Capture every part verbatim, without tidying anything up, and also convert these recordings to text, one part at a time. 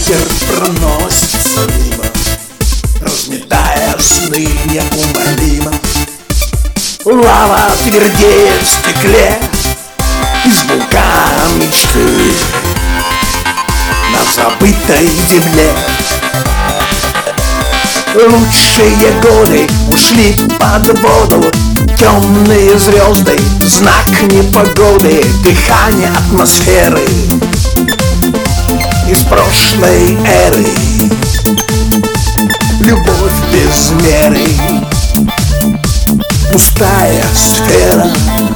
Ветер проносится мимо, разметая сны неумолимо. Лава твердеет в стекле из вулкана мечты на забытой земле. Лучшие годы ушли под воду, темные звезды, знак непогоды, дыхание атмосферы из прошлой эры. Любовь без меры, пустая сфера.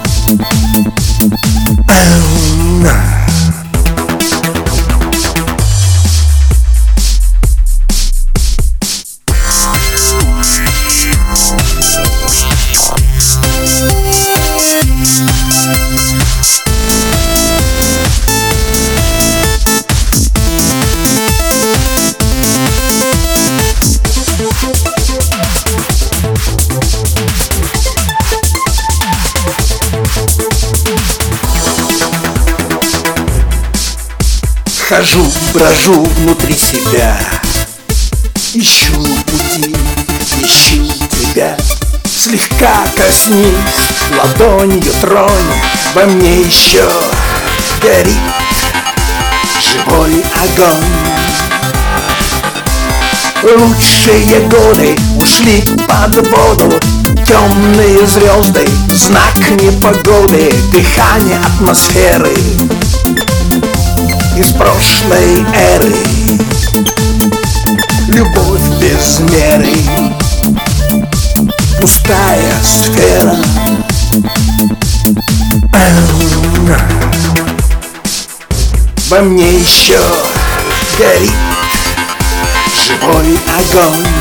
Хожу, брожу внутри себя, ищу пути, ищу тебя. Слегка коснись, ладонью тронь, во мне еще горит живой огонь. Лучшие годы ушли под воду, темные звезды, знак непогоды, дыхание атмосферы из прошлой эры. Любовь без меры, пустая сфера. Во мне еще горит живой огонь.